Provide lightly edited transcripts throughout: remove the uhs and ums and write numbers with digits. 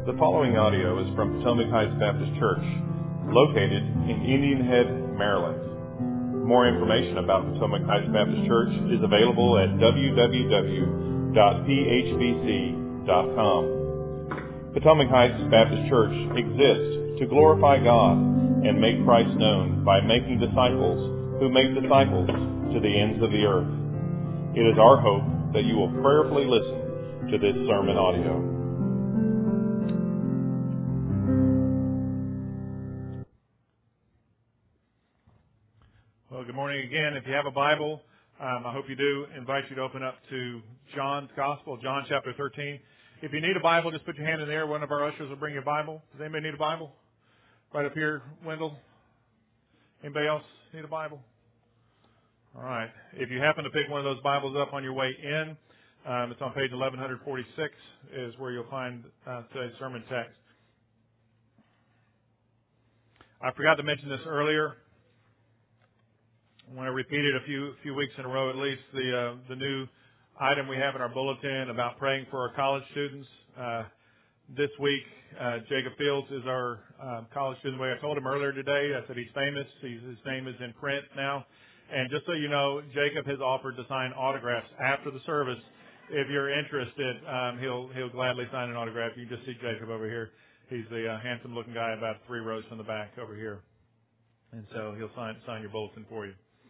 The following audio is from Potomac Heights Baptist Church, located in Indian Head, Maryland. More information about Potomac Heights Baptist Church is available at www.phbc.com. Potomac Heights Baptist Church exists to glorify God and make Christ known by making disciples who make disciples to the ends of the earth. It is our hope that you will prayerfully listen to this sermon audio. Well, good morning again. If you have a Bible, I hope you do. I invite you to open up to John's Gospel, John chapter 13. If you need a Bible, just put your hand in there. One of our ushers will bring you a Bible. Does anybody need a Bible? Right up here, Wendell. Anybody else need a Bible? All right. If you happen to pick one of those Bibles up on your way in, it's on page 1146 is where you'll find today's sermon text. I forgot to mention this earlier. I want to repeat it a few weeks in a row at least. The new item we have in our bulletin about praying for our college students. This week, Jacob Fields is our college student. The way I told him earlier today, I said he's famous. His name is in print now. And just so you know, Jacob has offered to sign autographs after the service. If you're interested, he'll gladly sign an autograph. You can just see Jacob over here. He's the handsome-looking guy about 3 rows from the back over here. And so he'll sign your bulletin for you.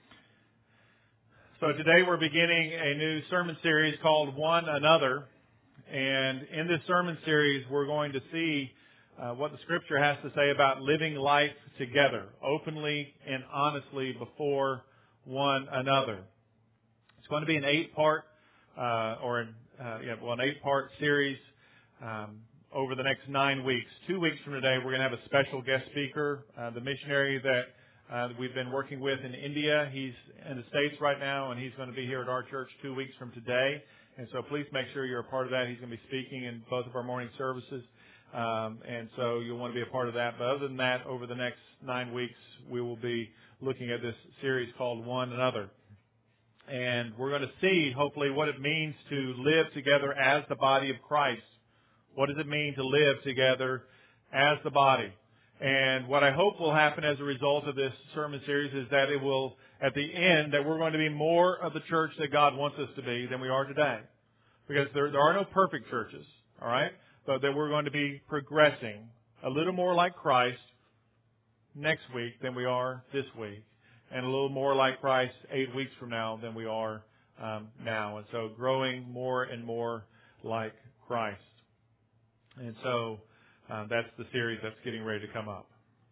So today we're beginning a new sermon series called One Another. And in this sermon series, we're going to see what the Scripture has to say about living life together, openly and honestly before one another. It's going to be an 8-part an 8-part series over the next 9 weeks. 2 weeks from today, we're going to have a special guest speaker, the missionary that we've been working with in India. He's in the States right now, and he's going to be here at our church 2 weeks from today. And so please make sure you're a part of that. He's going to be speaking in both of our morning services. And so you'll want to be a part of that. But other than that, over the next 9 weeks, we will be looking at this series called One Another. And we're going to see, hopefully, what it means to live together as the body of Christ. What does it mean to live together as the body? And what I hope will happen as a result of this sermon series is that it will, at the end, that we're going to be more of the church that God wants us to be than we are today. Because there are no perfect churches, all right? But that we're going to be progressing a little more like Christ next week than we are this week. And a little more like Christ 8 weeks from now than we are now. And so growing more and more like Christ. And so that's the series that's getting ready to come up.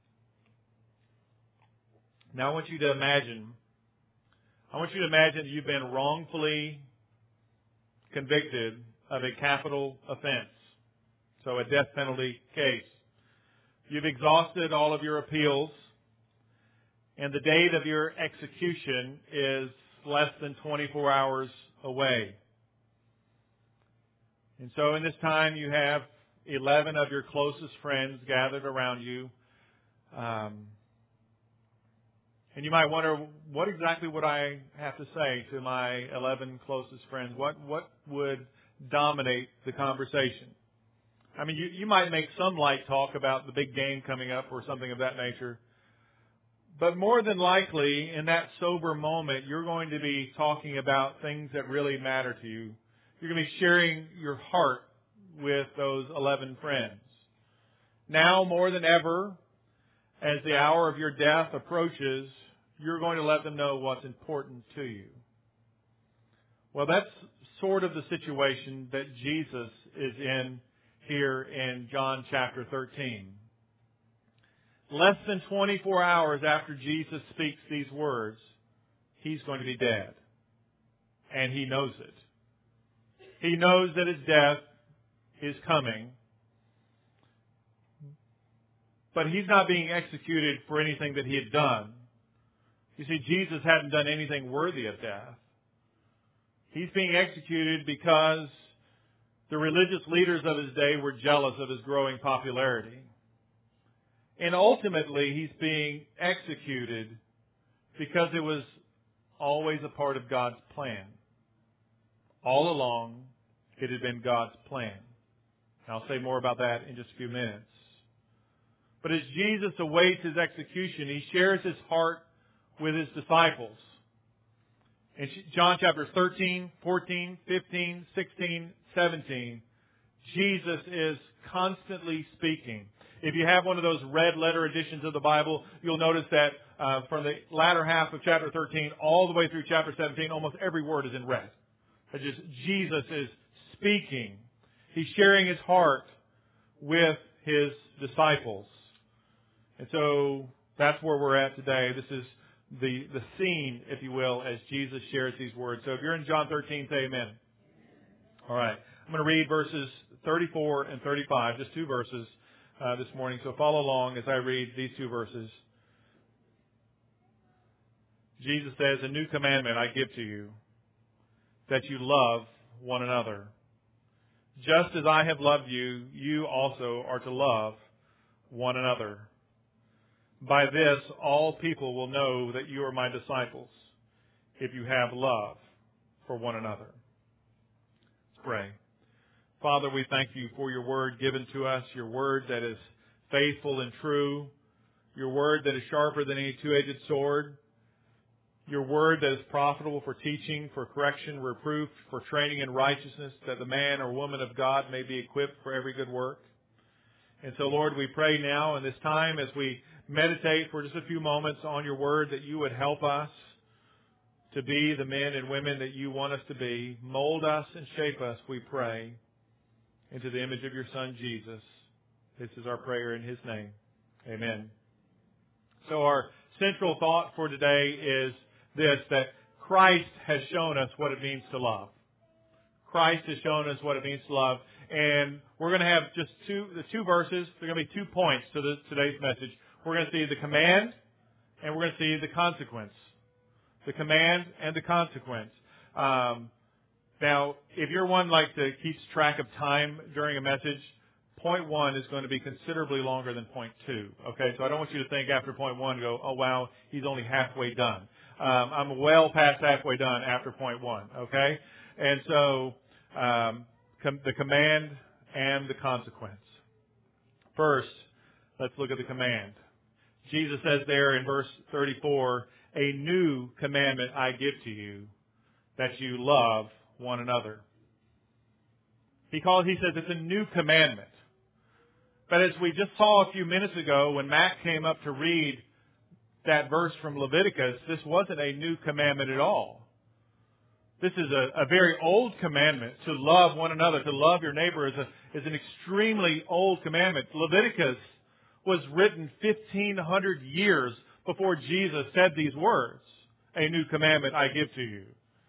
Now I want you to imagine that you've been wrongfully convicted of a capital offense. So a death penalty case. You've exhausted all of your appeals, and the date of your execution is less than 24 hours away. And so in this time you have 11 of your closest friends gathered around you. And you might wonder, what exactly would I have to say to my 11 closest friends? What would dominate the conversation? I mean, you might make some light talk about the big game coming up or something of that nature. But more than likely, in that sober moment, you're going to be talking about things that really matter to you. You're going to be sharing your heart with those 11 friends. Now, more than ever, as the hour of your death approaches, you're going to let them know what's important to you. Well, that's sort of the situation that Jesus is in here in John chapter 13. Less than 24 hours after Jesus speaks these words, he's going to be dead. And he knows it. He knows that his death is coming. But he's not being executed for anything that he had done. You see, Jesus hadn't done anything worthy of death. He's being executed because the religious leaders of his day were jealous of his growing popularity. And ultimately, he's being executed because it was always a part of God's plan. All along, it had been God's plan. I'll say more about that in just a few minutes. But as Jesus awaits His execution, He shares His heart with His disciples. In John chapters 13, 14, 15, 16, 17, Jesus is constantly speaking. If you have one of those red letter editions of the Bible, you'll notice that from the latter half of chapter 13 all the way through chapter 17, almost every word is in red. It's just Jesus is speaking. He's sharing His heart with His disciples. And so that's where we're at today. This is the scene, if you will, as Jesus shares these words. So if you're in John 13, say amen. All right. I'm going to read verses 34 and 35, just two verses this morning. So follow along as I read these two verses. Jesus says, "A new commandment I give to you, that you love one another. Just as I have loved you, you also are to love one another. By this, all people will know that you are my disciples, if you have love for one another." Let's pray. Father, we thank you for your word given to us, your word that is faithful and true, your word that is sharper than any two-edged sword, your word that is profitable for teaching, for correction, reproof, for training in righteousness, that the man or woman of God may be equipped for every good work. And so, Lord, we pray now in this time as we meditate for just a few moments on your word that you would help us to be the men and women that you want us to be. Mold us and shape us, we pray, into the image of your Son, Jesus. This is our prayer in His name. Amen. So our central thought for today is this, that Christ has shown us what it means to love. Christ has shown us what it means to love. And we're going to have just the two verses. There are going to be 2 points to today's message. We're going to see the command and we're going to see the consequence. The command and the consequence. Now, if you're one like that keeps track of time during a message, point 1 is going to be considerably longer than point 2. Okay, so I don't want you to think after point 1, go, oh wow, he's only halfway done. I'm well past halfway done after point 1. Okay, and so the command and the consequence. First, let's look at the command. Jesus says there in verse 34, "A new commandment I give to you, that you love one another." He says it's a new commandment. But as we just saw a few minutes ago when Matt came up to read that verse from Leviticus, this wasn't a new commandment at all. This is a very old commandment, to love one another, to love your neighbor is an extremely old commandment. Leviticus was written 1,500 years before Jesus said these words, "A new commandment I give to you."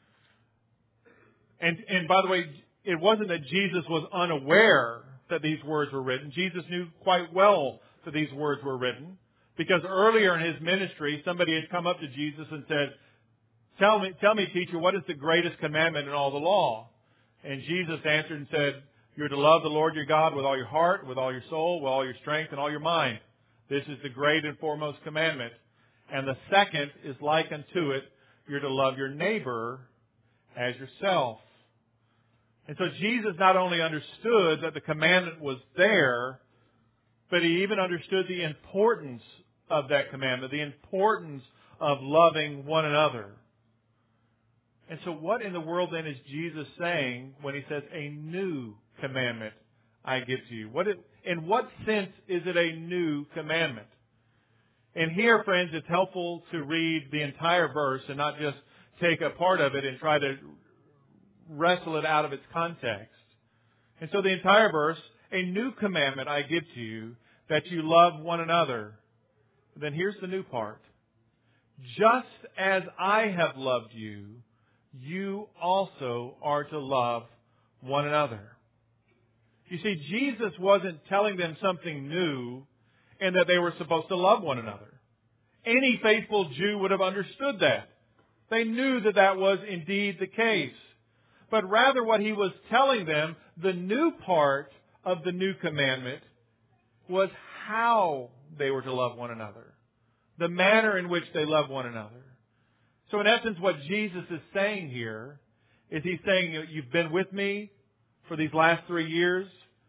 And by the way, it wasn't that Jesus was unaware that these words were written. Jesus knew quite well that these words were written, because earlier in His ministry, somebody had come up to Jesus and said, Tell me, teacher, what is the greatest commandment in all the law? And Jesus answered and said, "You're to love the Lord your God with all your heart, with all your soul, with all your strength, and all your mind. This is the great and foremost commandment. And the second is like unto it, you're to love your neighbor as yourself." And so Jesus not only understood that the commandment was there, but He even understood the importance of that commandment, the importance of loving one another. And so what in the world then is Jesus saying when He says, "A new commandment I give to you"? In what sense is it a new commandment? And here, friends, it's helpful to read the entire verse and not just take a part of it and try to wrestle it out of its context. And so the entire verse, "A new commandment I give to you, that you love one another." Then here's the new part. "Just as I have loved you, you also are to love one another." You see, Jesus wasn't telling them something new and that they were supposed to love one another. Any faithful Jew would have understood that. They knew that that was indeed the case. But rather what He was telling them, the new part of the new commandment, was how they were to love one another. The manner in which they love one another. So in essence, what Jesus is saying here is He's saying, you've been with me for these last 3 years.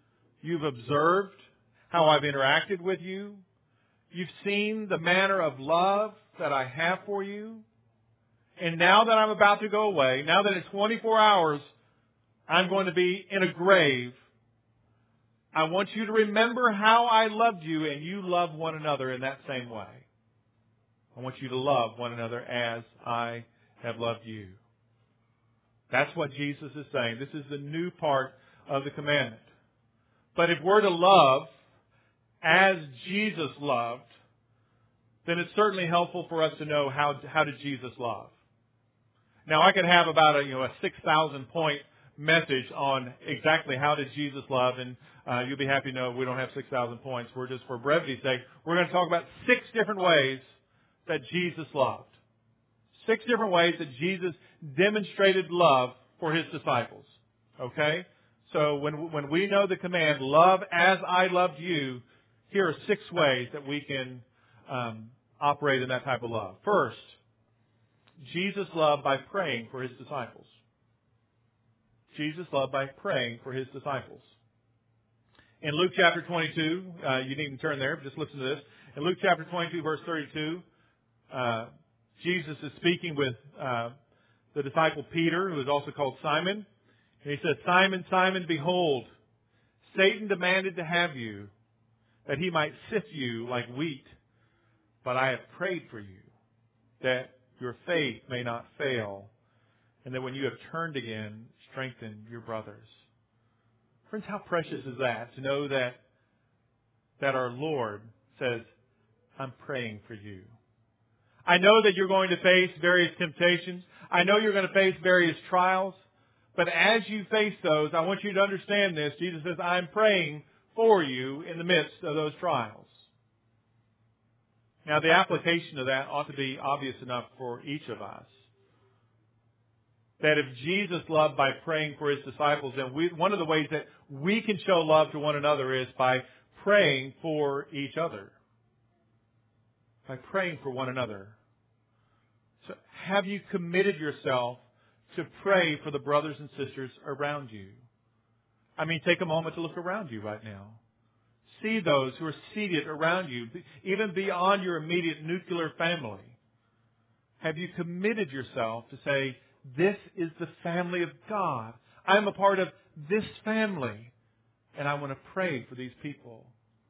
You've observed how I've interacted with you. You've seen the manner of love that I have for you. And now that I'm about to go away, now that in 24 hours I'm going to be in a grave, I want you to remember how I loved you, and you love one another in that same way. I want you to love one another as I have loved you. That's what Jesus is saying. This is the new part of the commandment. But if we're to love as Jesus loved, then it's certainly helpful for us to know how did Jesus love. Now, I could have about a 6,000 point message on exactly how did Jesus love, and you'll be happy to know we don't have 6,000 points. We're just, for brevity's sake, we're going to talk about 6 different ways that Jesus loved. 6 different ways that Jesus demonstrated love for His disciples. Okay? So when we know the command, love as I loved you, here are 6 ways that we can operate in that type of love. First, Jesus loved by praying for His disciples. Jesus loved by praying for His disciples. In Luke chapter 22, you needn't turn there, just listen to this. In Luke chapter 22, verse 32, Jesus is speaking with the disciple Peter, who is also called Simon. And He says, Simon, Simon, behold, Satan demanded to have you, that he might sift you like wheat. But I have prayed for you, that your faith may not fail, and that when you have turned again, strengthen your brothers. Friends, how precious is that to know that our Lord says, I'm praying for you. I know that you're going to face various temptations. I know you're going to face various trials. But as you face those, I want you to understand this. Jesus says, I'm praying for you in the midst of those trials. Now, the application of that ought to be obvious enough for each of us. That if Jesus loved by praying for His disciples, then one of the ways that we can show love to one another is by praying for each other. By praying for one another. So have you committed yourself to pray for the brothers and sisters around you? I mean, take a moment to look around you right now. See those who are seated around you, even beyond your immediate nuclear family. Have you committed yourself to say, this is the family of God. I'm a part of this family, and I want to pray for these people.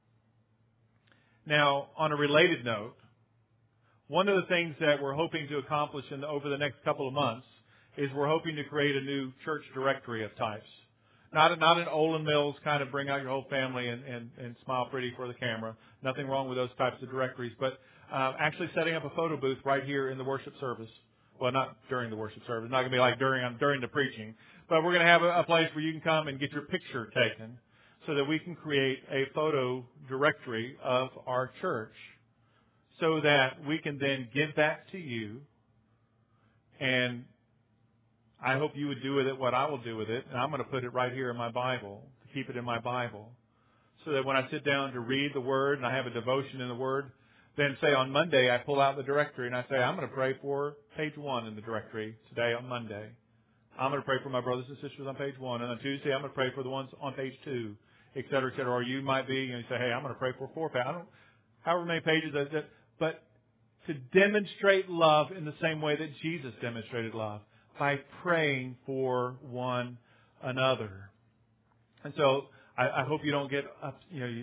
Now, on a related note, one of the things that we're hoping to accomplish over the next couple of months is we're hoping to create a new church directory of types. Not an Olin Mills kind of bring out your whole family and smile pretty for the camera. Nothing wrong with those types of directories. But actually setting up a photo booth right here in the worship service. Well, not during the worship service. Not going to be like during the preaching. But we're going to have a place where you can come and get your picture taken so that we can create a photo directory of our church so that we can then give that to you. And I hope you would do with it what I will do with it. And I'm going to put it right here in my Bible, to keep it in my Bible. So that when I sit down to read the Word and I have a devotion in the Word, then say on Monday I pull out the directory and I say, I'm going to pray for page 1 in the directory today on Monday. I'm going to pray for my brothers and sisters on page 1. And on Tuesday I'm going to pray for the ones on page 2, et cetera, et cetera. Or you might be, you say, hey, I'm going to pray for 4 pages. However many pages that. But to demonstrate love in the same way that Jesus demonstrated love. By praying for one another. And so I hope you don't get up,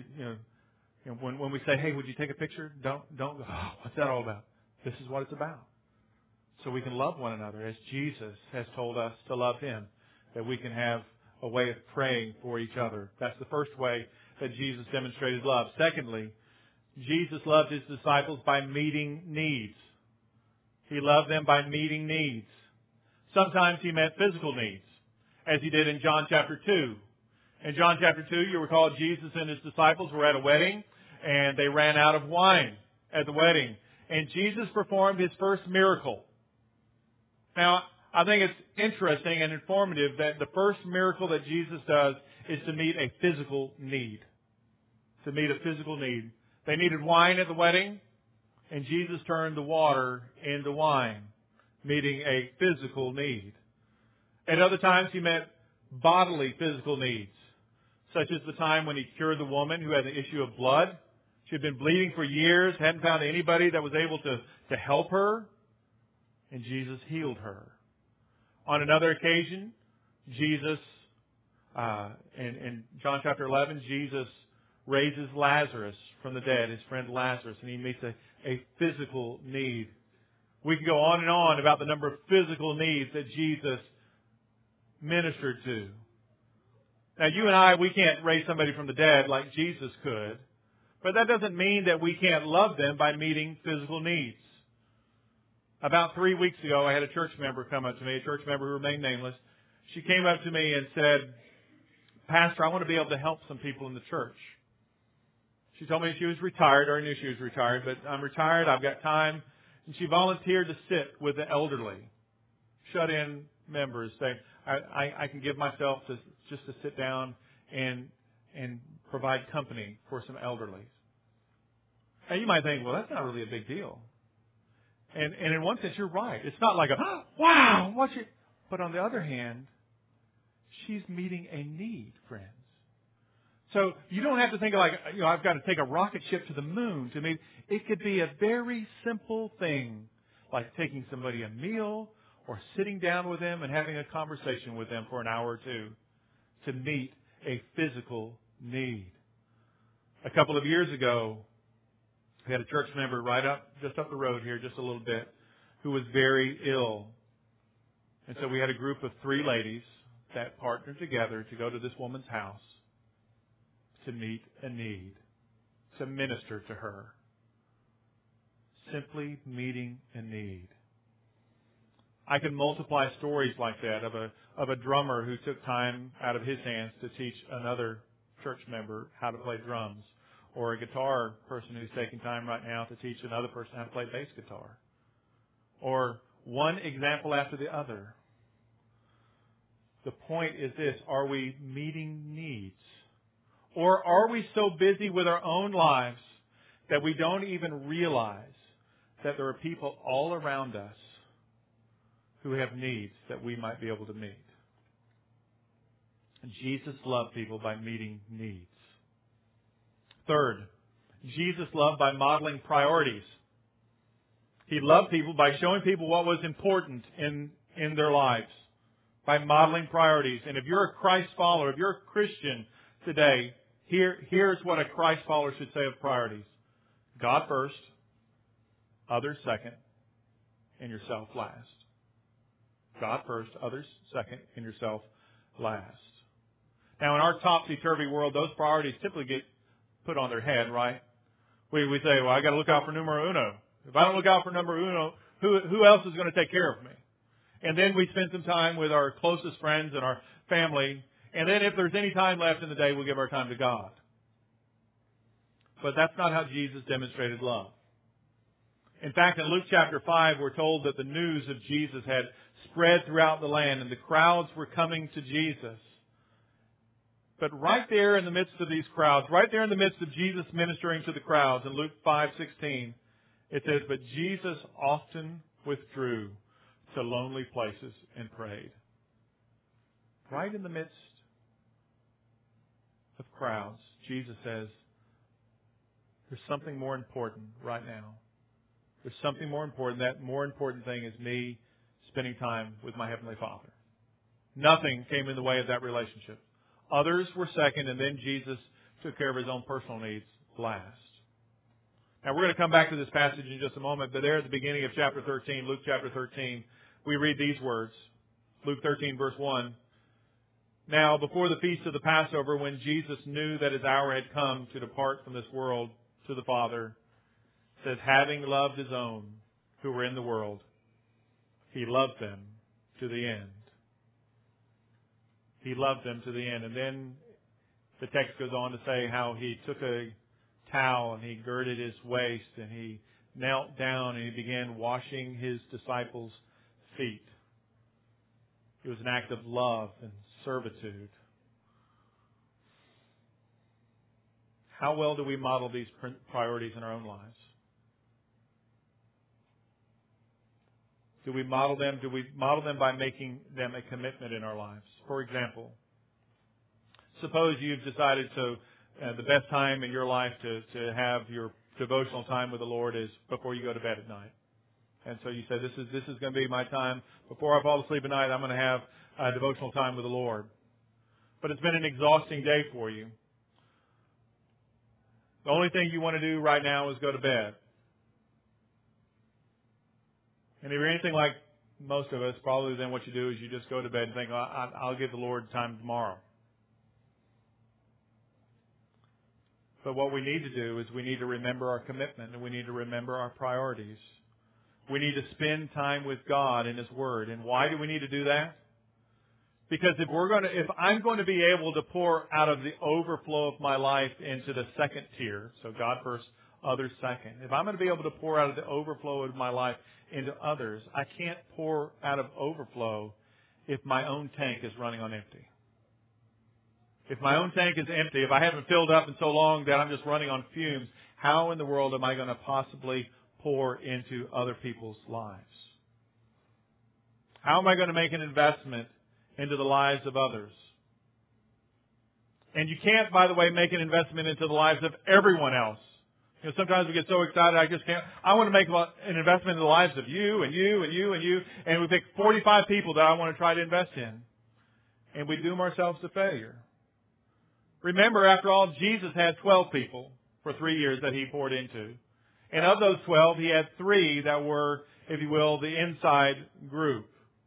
when we say, hey, would you take a picture? Don't go, oh, what's that all about? This is what it's about. So we can love one another as Jesus has told us to love Him. That we can have a way of praying for each other. That's the first way that Jesus demonstrated love. Secondly, Jesus loved His disciples by meeting needs. He loved them by meeting needs. Sometimes He met physical needs, as He did in John chapter 2. In John chapter 2, you recall Jesus and His disciples were at a wedding, and they ran out of wine at the wedding. And Jesus performed His first miracle. Now, I think it's interesting and informative that the first miracle that Jesus does is to meet a physical need. To meet a physical need. They needed wine at the wedding, and Jesus turned the water into wine, meeting a physical need. At other times, He met bodily physical needs. such as the time when He cured the woman who had the issue of blood. She had been bleeding for years, hadn't found anybody that was able to help her, and Jesus healed her. On another occasion, Jesus, in John chapter 11, Jesus raises Lazarus from the dead, his friend Lazarus, and he meets a physical need. We can go on and on about the number of physical needs that Jesus ministered to. Now, you and I, we can't raise somebody from the dead like Jesus could, but that doesn't mean that we can't love them by meeting physical needs. About 3 weeks ago, I had a church member come up to me, a church member who remained nameless. She came up to me and said, "Pastor, I want to be able to help some people in the church." She told me she was retired, or I knew she was retired, but I'm retired, I've got time. And she volunteered to sit with the elderly, shut-in members, saying, I can give myself just to sit down and provide company for some elderly. And you might think, well, that's not really a big deal. And in one sense, you're right. It's not like wow, what's it? But on the other hand, she's meeting a need, friends. So you don't have to think like, I've got to take a rocket ship to the moon to meet. It could be a very simple thing, like taking somebody a meal or sitting down with them and having a conversation with them for an hour or two to meet a physical need. A couple of years ago, we had a church member just up the road here, just a little bit, who was very ill. And so we had a group of 3 ladies that partnered together to go to this woman's house to meet a need, to minister to her. Simply meeting a need. I can multiply stories like that of a drummer who took time out of his hands to teach another church member how to play drums, or a guitar person who's taking time right now to teach another person how to play bass guitar, or one example after the other. The point is this: are we meeting needs? Or are we so busy with our own lives that we don't even realize that there are people all around us who have needs that we might be able to meet? Jesus loved people by meeting needs. Third, Jesus loved by modeling priorities. He loved people by showing people what was important in their lives, by modeling priorities. And if you're a Christ follower, if you're a Christian today, here's what a Christ follower should say of priorities: God first, others second, and yourself last. God first, others second, and yourself last. Now, in our topsy-turvy world, those priorities typically get put on their head, right? We say, well, I got to look out for numero uno. If I don't look out for numero uno, who else is going to take care of me? And then we spend some time with our closest friends and our family. And then if there's any time left in the day, we'll give our time to God. But that's not how Jesus demonstrated love. In fact, in Luke chapter 5, we're told that the news of Jesus had spread throughout the land and the crowds were coming to Jesus. But right there in the midst of these crowds, right there in the midst of Jesus ministering to the crowds, in Luke 5:16, it says, "But Jesus often withdrew to lonely places and prayed." Right in the midst of crowds, Jesus says, there's something more important right now. There's something more important. That more important thing is me spending time with my Heavenly Father. Nothing came in the way of that relationship. Others were second, and then Jesus took care of His own personal needs last. Now, we're going to come back to this passage in just a moment, but there at the beginning of chapter 13, Luke chapter 13, we read these words. Luke 13, verse 1. "Now, before the feast of the Passover, when Jesus knew that His hour had come to depart from this world to the Father," it says, "having loved His own who were in the world, He loved them to the end." He loved them to the end. And then the text goes on to say how He took a towel and He girded His waist and He knelt down and He began washing His disciples' feet. It was an act of love and servitude. How well do we model these priorities in our own lives? Do we model them? Do we model them by making them a commitment in our lives? For example, suppose you've decided to, the best time in your life to have your devotional time with the Lord is before you go to bed at night. And so you say, this is going to be my time. Before I fall asleep at night, I'm going to have a devotional time with the Lord. But it's been an exhausting day for you. The only thing you want to do right now is go to bed. And if you're anything like most of us, probably then what you do is you just go to bed and think, I'll give the Lord time tomorrow. But what we need to do is we need to remember our commitment and we need to remember our priorities. We need to spend time with God in His Word. And why do we need to do that? Because if I'm going to be able to pour out of the overflow of my life into the second tier, so God first, others second. If I'm going to be able to pour out of the overflow of my life into others, I can't pour out of overflow if my own tank is running on empty. If my own tank is empty, if I haven't filled up in so long that I'm just running on fumes, how in the world am I going to possibly pour into other people's lives? How am I going to make an investment into the lives of others? And you can't, by the way, make an investment into the lives of everyone else. You know, sometimes we get so excited, I just can't. I want to make an investment in the lives of you and you and you and you. And we pick 45 people that I want to try to invest in. And we doom ourselves to failure. Remember, after all, Jesus had 12 people for 3 years that He poured into. And of those 12, He had 3 that were, if you will, the inside group.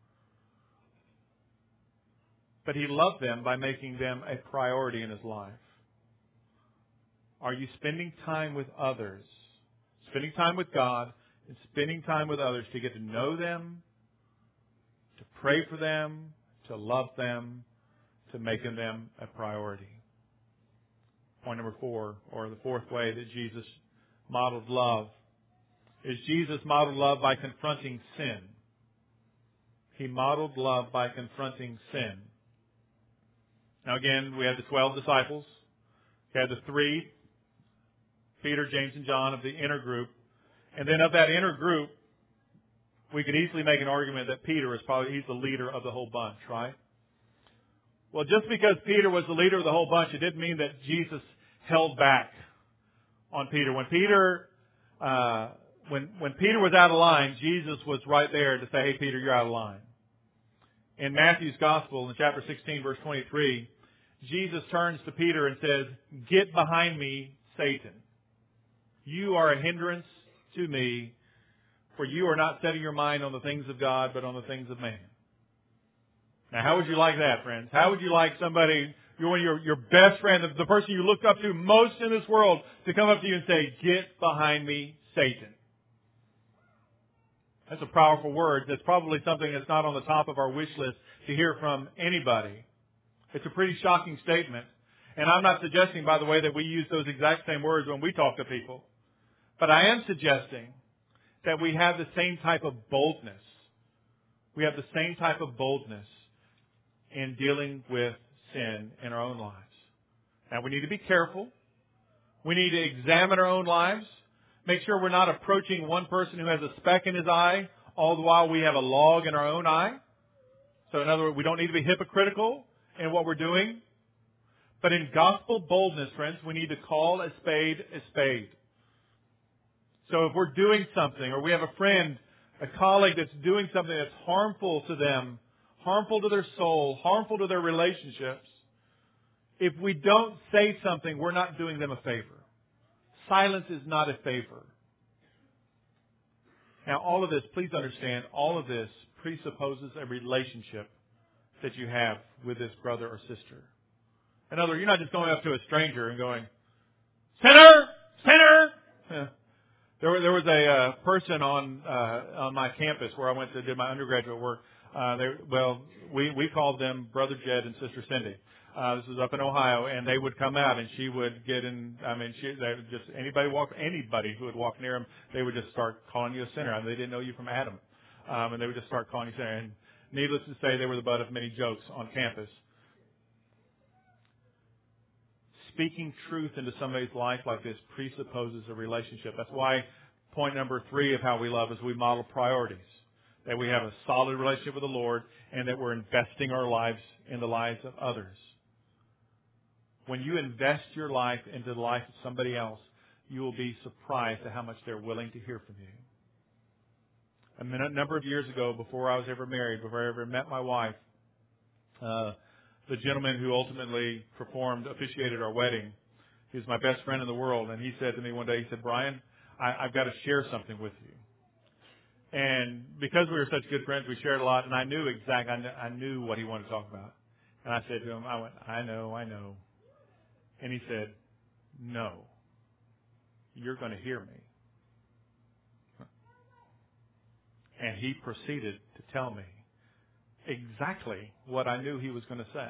But He loved them by making them a priority in His life. Are you spending time with others? Spending time with God and spending time with others to get to know them, to pray for them, to love them, to make them a priority. Point number 4, or the fourth way that Jesus modeled love, is Jesus modeled love by confronting sin. He modeled love by confronting sin. Now again, we had the 12 disciples. We had the 3, Peter, James, and John of the inner group. And then of that inner group, we could easily make an argument that Peter is he's the leader of the whole bunch, right? Well, just because Peter was the leader of the whole bunch, it didn't mean that Jesus held back on Peter. When Peter was out of line, Jesus was right there to say, hey, Peter, you're out of line. In Matthew's Gospel, in chapter 16, verse 23, Jesus turns to Peter and says, get behind me, Satan. You are a hindrance to me, for you are not setting your mind on the things of God, but on the things of man. Now, how would you like that, friends? How would you like somebody, your best friend, the person you look up to most in this world, to come up to you and say, get behind me, Satan? That's a powerful word. That's probably something that's not on the top of our wish list to hear from anybody. It's a pretty shocking statement. And I'm not suggesting, by the way, that we use those exact same words when we talk to people. But I am suggesting that we have the same type of boldness. We have the same type of boldness in dealing with sin in our own lives. Now, we need to be careful. We need to examine our own lives. Make sure we're not approaching one person who has a speck in his eye, all the while we have a log in our own eye. So in other words, we don't need to be hypocritical in what we're doing. But in gospel boldness, friends, we need to call a spade a spade. So if we're doing something, or we have a friend, a colleague that's doing something that's harmful to them, harmful to their soul, harmful to their relationships, if we don't say something, we're not doing them a favor. Silence is not a favor. Now, all of this, please understand, all of this presupposes a relationship that you have with this brother or sister. In other words, you're not just going up to a stranger and going, sinner, sinner. Yeah. There was a person on my campus where I went to do my undergraduate work. We called them Brother Jed and Sister Cindy. This was up in Ohio, and they would come out, and she would get in. I mean, they would just anybody who would walk near them, they would just start calling you a sinner. I mean, they didn't know you from Adam, and they would just start calling you a sinner. And needless to say, they were the butt of many jokes on campus. Speaking truth into somebody's life like this presupposes a relationship. That's why point number 3 of how we love is we model priorities. That we have a solid relationship with the Lord and that we're investing our lives in the lives of others. When you invest your life into the life of somebody else, you will be surprised at how much they're willing to hear from you. A number of years ago, before I was ever married, before I ever met my wife, the gentleman who ultimately officiated our wedding, he was my best friend in the world, and he said to me one day, he said, "Brian, I've got to share something with you." And because we were such good friends, we shared a lot, and I knew what he wanted to talk about. And I said to him, I know. And he said, "No, you're going to hear me." And he proceeded to tell me exactly what I knew he was going to say.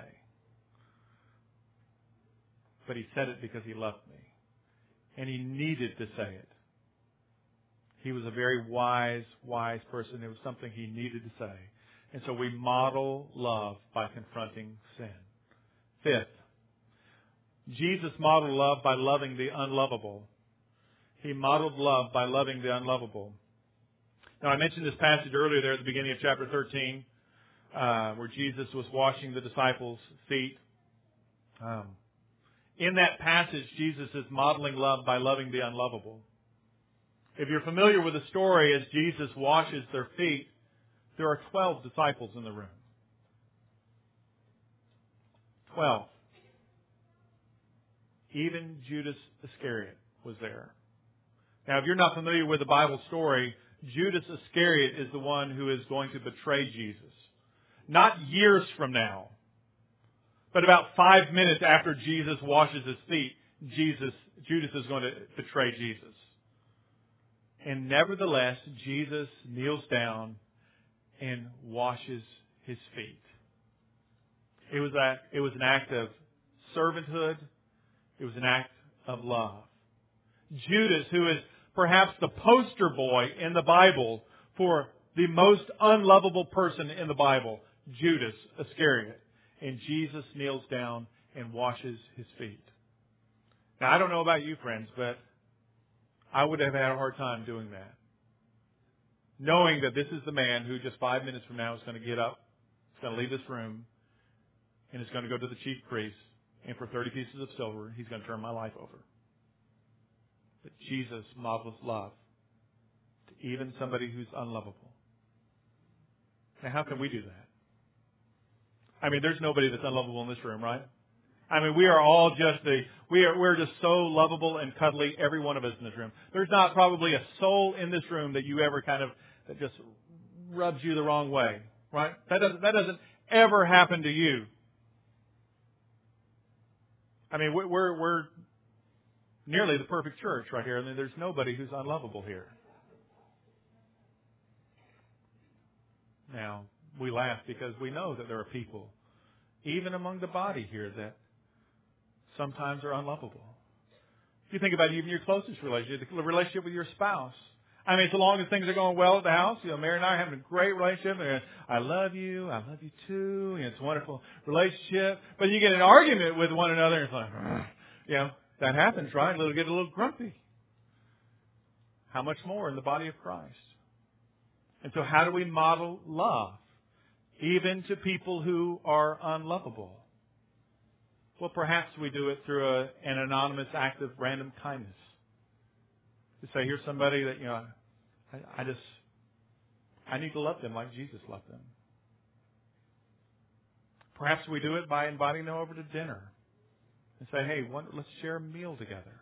But he said it because he loved me. And he needed to say it. He was a very wise person. It was something he needed to say. And so we model love by confronting sin. Fifth, Jesus modeled love by loving the unlovable. He modeled love by loving the unlovable. Now, I mentioned this passage earlier there at the beginning of chapter 13, where Jesus was washing the disciples' feet. In that passage, Jesus is modeling love by loving the unlovable. If you're familiar with the story, as Jesus washes their feet, there are 12 disciples in the room. 12. Even Judas Iscariot was there. Now, if you're not familiar with the Bible story, Judas Iscariot is the one who is going to betray Jesus. Not years from now, but about 5 minutes after Jesus washes his feet, Judas is going to betray Jesus. And nevertheless, Jesus kneels down and washes his feet. It was an act of servanthood. It was an act of love. Judas, who is perhaps the poster boy in the Bible for the most unlovable person in the Bible, Judas Iscariot. And Jesus kneels down and washes his feet. Now, I don't know about you, friends, but I would have had a hard time doing that. Knowing that this is the man who just 5 minutes from now is going to get up, is going to leave this room, and is going to go to the chief priest, and for 30 pieces of silver, he's going to turn my life over. But Jesus models love to even somebody who's unlovable. Now, how can we do that? I mean, there's nobody that's unlovable in this room, right? I mean, we are all we're just so lovable and cuddly, every one of us in this room. There's not probably a soul in this room that you ever that just rubs you the wrong way, right? That doesn't ever happen to you. I mean, we're nearly the perfect church right here. I mean, there's nobody who's unlovable here. Now, we laugh because we know that there are people, even among the body here, that sometimes are unlovable. If you think about even your closest relationship, the relationship with your spouse. I mean, so long as things are going well at the house, Mary and I are having a great relationship. And I love you too. It's a wonderful relationship. But you get an argument with one another, and it's like, that happens, right? It'll get a little grumpy. How much more in the body of Christ? And so how do we model love, even to people who are unlovable? Well, perhaps we do it through an anonymous act of random kindness. To say, here's somebody that, I need to love them like Jesus loved them. Perhaps we do it by inviting them over to dinner and say, hey, let's share a meal together.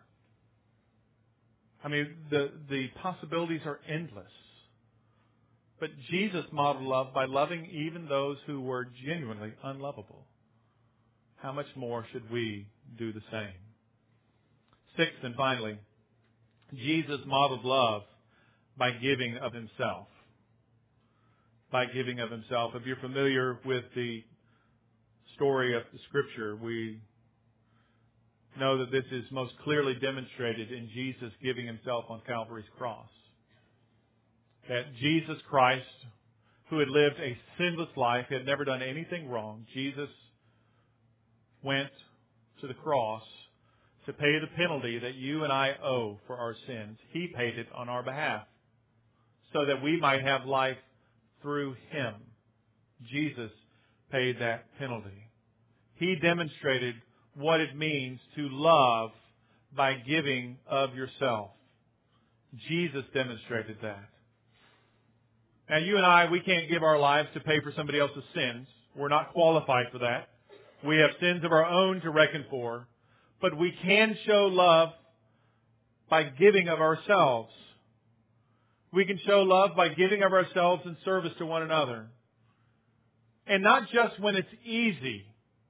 I mean, the possibilities are endless. But Jesus modeled love by loving even those who were genuinely unlovable. How much more should we do the same? Sixth and finally, Jesus modeled love by giving of himself. By giving of himself. If you're familiar with the story of the Scripture, we know that this is most clearly demonstrated in Jesus giving himself on Calvary's cross. That Jesus Christ, who had lived a sinless life, had never done anything wrong, Jesus went to the cross to pay the penalty that you and I owe for our sins. He paid it on our behalf so that we might have life through him. Jesus paid that penalty. He demonstrated what it means to love by giving of yourself. Jesus demonstrated that. Now, you and I, we can't give our lives to pay for somebody else's sins. We're not qualified for that. We have sins of our own to reckon for. But we can show love by giving of ourselves. We can show love by giving of ourselves in service to one another. And not just when it's easy.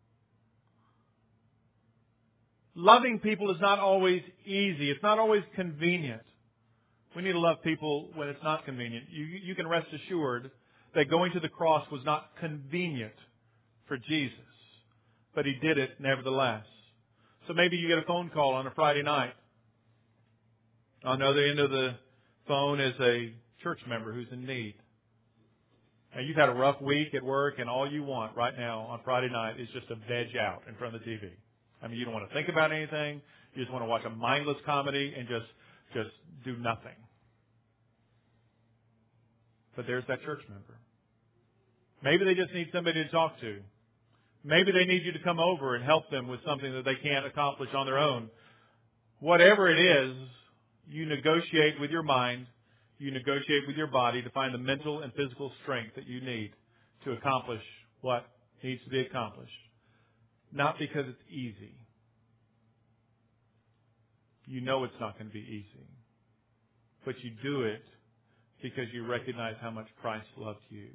Loving people is not always easy. It's not always convenient. We need to love people when it's not convenient. You can rest assured that going to the cross was not convenient for Jesus. But He did it nevertheless. So maybe you get a phone call on a Friday night. On the other end of the phone is a church member who's in need. Now, you've had a rough week at work, and all you want right now on Friday night is just to veg out in front of the TV. I mean, you don't want to think about anything. You just want to watch a mindless comedy and just do nothing. But there's that church member. Maybe they just need somebody to talk to. Maybe they need you to come over and help them with something that they can't accomplish on their own. Whatever it is, you negotiate with your mind, you negotiate with your body to find the mental and physical strength that you need to accomplish what needs to be accomplished. Not because it's easy. You know it's not going to be easy. But you do it because you recognize how much Christ loved you.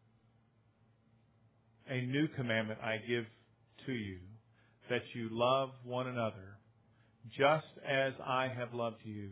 A new commandment I give to you, that you love one another, just as I have loved you,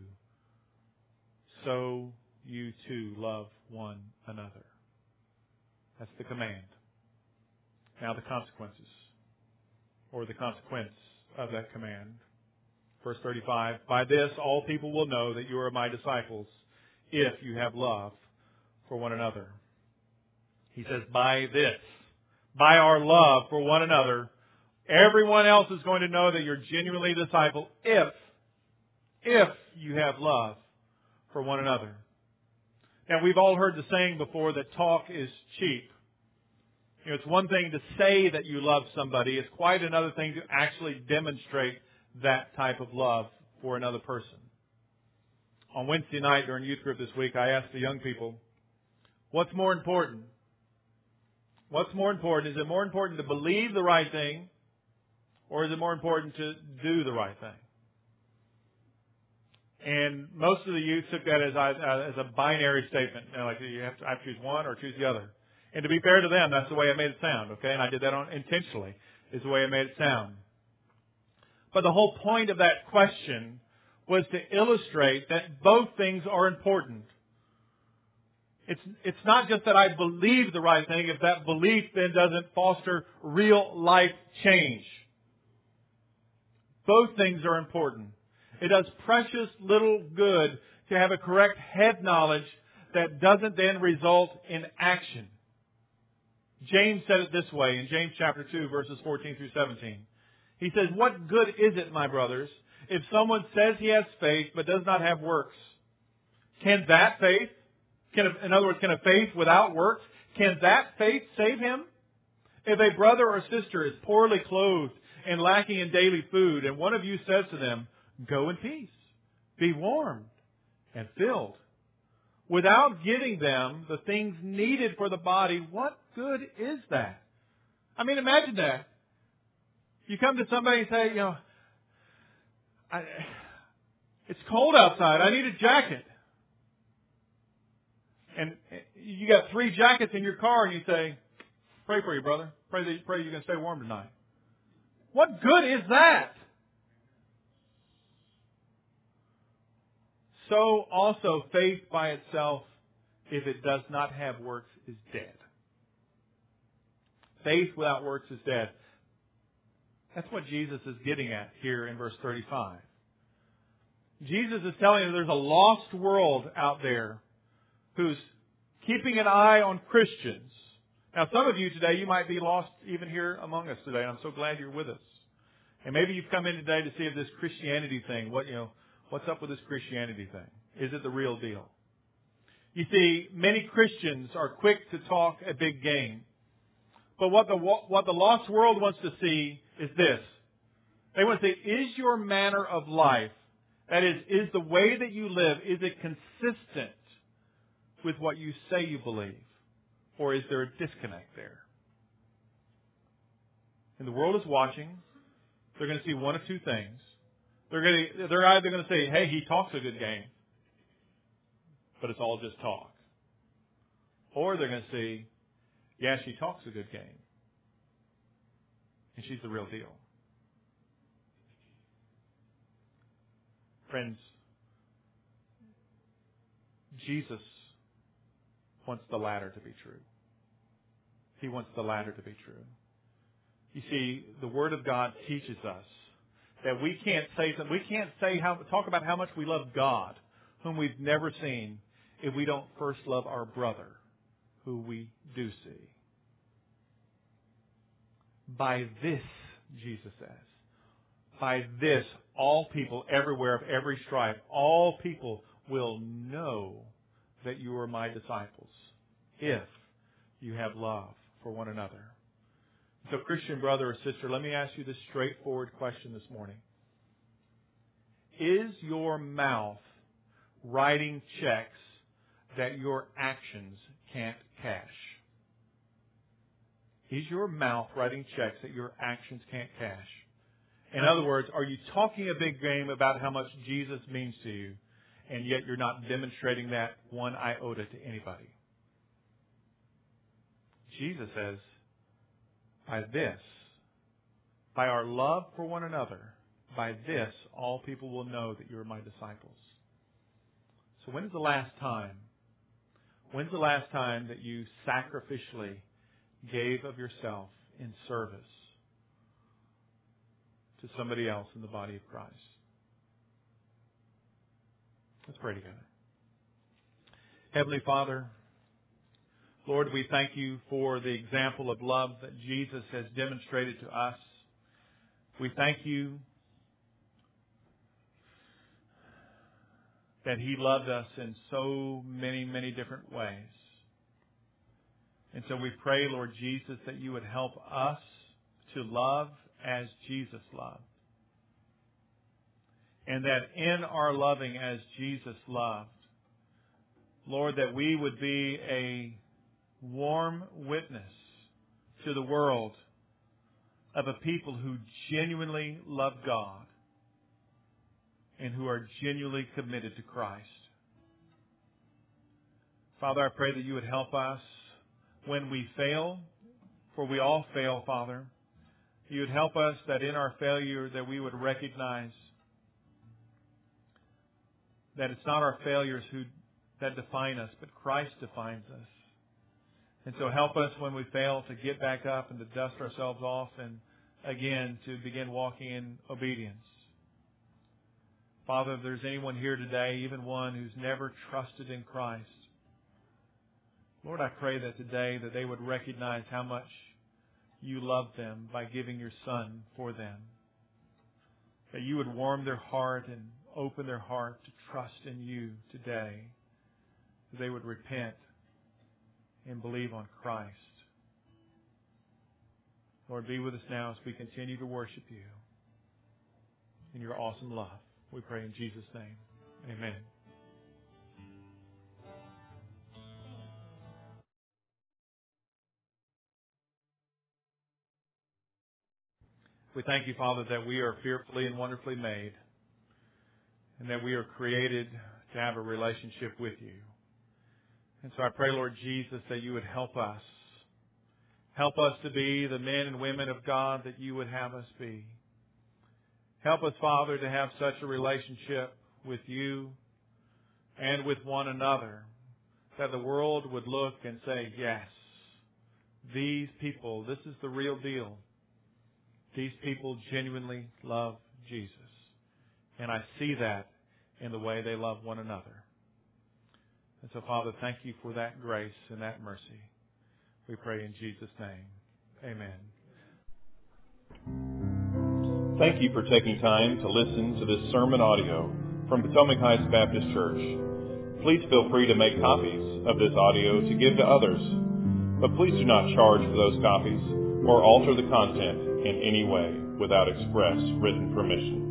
so you too love one another. That's the command. Now the consequences, or the consequence of that command. Verse 35, by this all people will know that you are my disciples, if you have love for one another. He says, by this, by our love for one another, everyone else is going to know that you're genuinely a disciple if you have love for one another. Now, we've all heard the saying before that talk is cheap. You know, it's one thing to say that you love somebody. It's quite another thing to actually demonstrate that type of love for another person. On Wednesday night during youth group this week, I asked the young people, what's more important? What's more important? Is it more important to believe the right thing, or is it more important to do the right thing? And most of the youth took that as a binary statement. You know, like you have to choose one or choose the other. And to be fair to them, that's the way I made it sound. Okay, and I did that intentionally. Is the way I made it sound. But the whole point of that question was to illustrate that both things are important. It's not just that I believe the right thing if that belief then doesn't foster real life change. Both things are important. It does precious little good to have a correct head knowledge that doesn't then result in action. James said it this way in James chapter 2, verses 14 through 17. He says, what good is it, my brothers, if someone says he has faith but does not have works? Can that faith, in other words, can a faith without works, can that faith save him? If a brother or sister is poorly clothed and lacking in daily food, and one of you says to them, go in peace, be warmed and filled, without giving them the things needed for the body, what good is that? I mean, imagine that. You come to somebody and say, you know, it's cold outside. I need a jacket. And you got 3 jackets in your car, and you say, pray for you, brother. Pray you're going to stay warm tonight. What good is that? So also faith by itself, if it does not have works, is dead. Faith without works is dead. That's what Jesus is getting at here in verse 35. Jesus is telling you there's a lost world out there who's keeping an eye on Christians. Now, some of you today, you might be lost even here among us today. I'm so glad you're with us. And maybe you've come in today to see if this Christianity thing, what's up with this Christianity thing? Is it the real deal? You see, many Christians are quick to talk a big game. But what the lost world wants to see is this. They want to say, is your manner of life, that is the way that you live, is it consistent with what you say you believe? Or is there a disconnect there? And the world is watching. They're going to see one of two things. They're either going to say, hey, he talks a good game, but it's all just talk. Or they're going to say, yeah, she talks a good game, and she's the real deal. Friends, Jesus wants the latter to be true. He wants the latter to be true. You see, the Word of God teaches us that we can't talk about how much we love God, whom we've never seen, if we don't first love our brother, who we do see. By this, Jesus says, by this, all people everywhere of every stripe, all people will know that you are my disciples, if you have love for one another. So, Christian brother or sister, let me ask you this straightforward question this morning. Is your mouth writing checks that your actions can't cash? Is your mouth writing checks that your actions can't cash? In other words, are you talking a big game about how much Jesus means to you, and yet you're not demonstrating that one iota to anybody? Jesus says, by this, by our love for one another, by this, all people will know that you are my disciples. So when's the last time that you sacrificially gave of yourself in service to somebody else in the body of Christ? Let's pray together. Heavenly Father, Lord, we thank you for the example of love that Jesus has demonstrated to us. We thank you that He loved us in so many, many different ways. And so we pray, Lord Jesus, that you would help us to love as Jesus loved. And that in our loving as Jesus loved, Lord, that we would be a warm witness to the world of a people who genuinely love God and who are genuinely committed to Christ. Father, I pray that you would help us when we fail, for we all fail, Father. You would help us that in our failure that we would recognize that it's not our failures that define us, but Christ defines us. And so help us when we fail to get back up and to dust ourselves off and again to begin walking in obedience. Father, if there's anyone here today, even one who's never trusted in Christ, Lord, I pray that today that they would recognize how much you love them by giving your Son for them. That you would warm their heart and open their heart to trust in you today. That they would repent and believe on Christ. Lord, be with us now as we continue to worship you in your awesome love. We pray in Jesus' name. Amen. We thank you, Father, that we are fearfully and wonderfully made and that we are created to have a relationship with you. And so I pray, Lord Jesus, that you would help us. Help us to be the men and women of God that you would have us be. Help us, Father, to have such a relationship with you and with one another that the world would look and say, yes, these people, this is the real deal. These people genuinely love Jesus. And I see that in the way they love one another. And so, Father, thank you for that grace and that mercy. We pray in Jesus' name. Amen. Thank you for taking time to listen to this sermon audio from Potomac Heights Baptist Church. Please feel free to make copies of this audio to give to others, but please do not charge for those copies or alter the content in any way. without express written permission.